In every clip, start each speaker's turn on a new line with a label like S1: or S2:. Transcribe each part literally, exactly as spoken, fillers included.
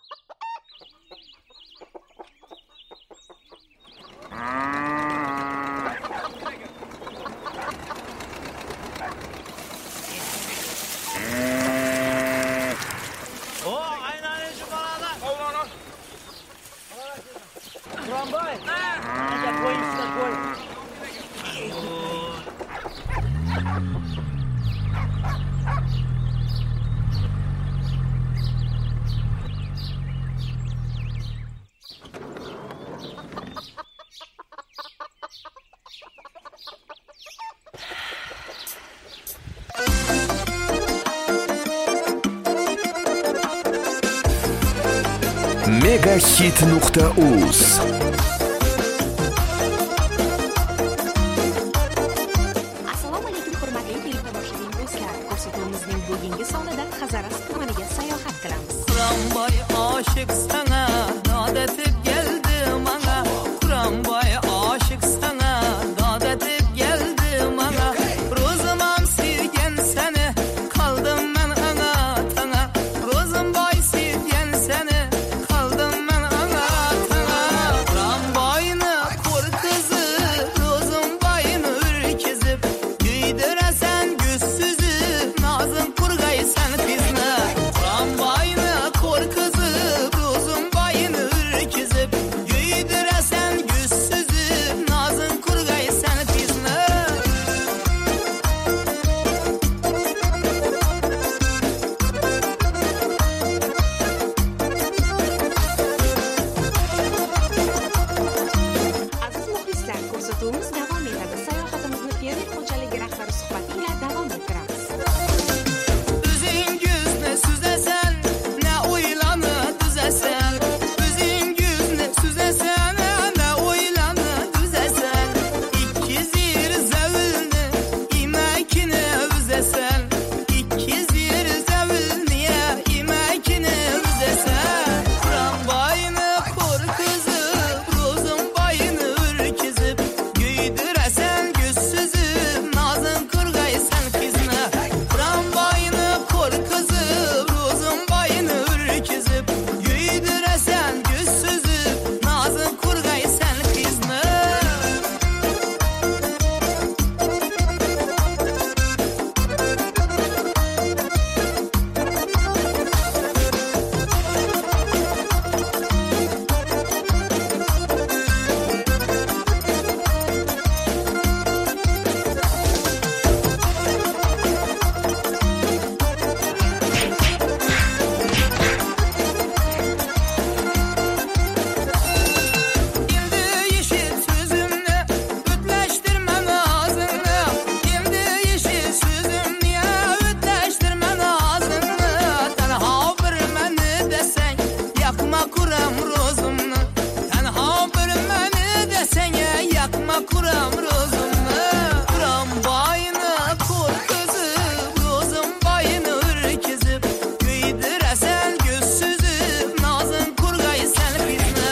S1: Quramboy. Aja qo'y, usta qo'y.
S2: megahit nuqta uz
S3: Assalomu alaykum hurmatli teletomoshabin do'stlar. Ko'rsatuvimizning bugungi sonida Hazaras tumaniga sayohat qilamiz.
S4: Quramboy oshiq sana, odatib keldi mana. Quramboy oshiq sana, odatib keldi mana. Ro'zimam sevgan seni, qaldim men ana tana. Ro'zimboy sevgan seni, qaldim men ana tana. Quramboyni qo'r qizi, ro'zimboyni urkizib, yuydirasan gussizib, nozim qurg'aysan bizni. Quramboyni qo'r qizi, ro'zimboyni urkizib, yuydirasan gussizib, nozim qurg'aysan bizni.
S3: Aziz muxlislar, ko'rsatuvimiz davom etadi. Sayohatimizni fermer xo'jaligi rahbari suhbati bilan davom ettiramiz.
S4: O'zingizni suzasan, ne o'ylanib tuzasan. O'zingizni suzasan, ne o'ylanib tuzasan. Ikki zir zavulni imakini uzasan. Ikki zir zavulni imakini uzasan. Quramboyni qo'r qizi, ro'zimboyni urkizib, yuydirasan gussizib, nozim qurg'aysan qizni. Quramboyni qo'r qizi, ro'zimboyni urkizib, yuydirasan gussizib, nozim qurg'aysan qizni. Endi eshit so'zimni, o'tlashtirma nozingni. Endi eshit so'zimni, o'tlashtirma nozingni. Tanho bir meni desang, yoqma quram ro'zimni. Tanho bir meni desang, yoqma quram ro'zimni. Quramboyni qo'r qizi, ro'zimboyni urkizib, yuydirasan gussizib, nozim qurg'aysan bizni.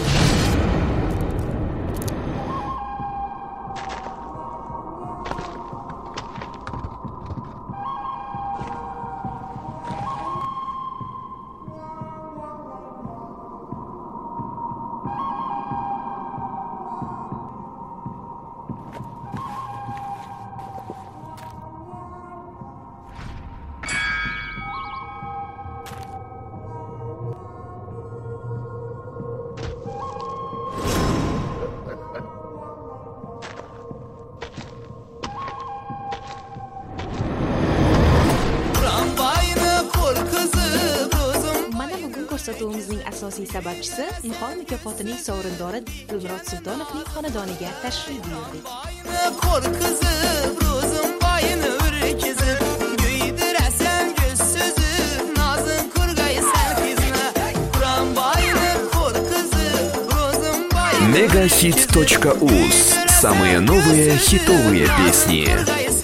S4: Quramboyni qo'r qizi, ro'zim
S3: Mana bugun ko'rsatuvimizning asosiy sababchisi Nihol mukofotining sovrindori Dilmurod Sultonovning xonadoniga tashrif buyurdik.
S4: Quramboyni qo'r qizi, ro'zimboyni urkizib, yuydirasan gussizib, nozim qurg'aysan qizni. Quramboyni qo'r qizi, ro'zimboyni
S2: megahit точка уз. Самые новые хитовые песни.
S4: qurg'aysan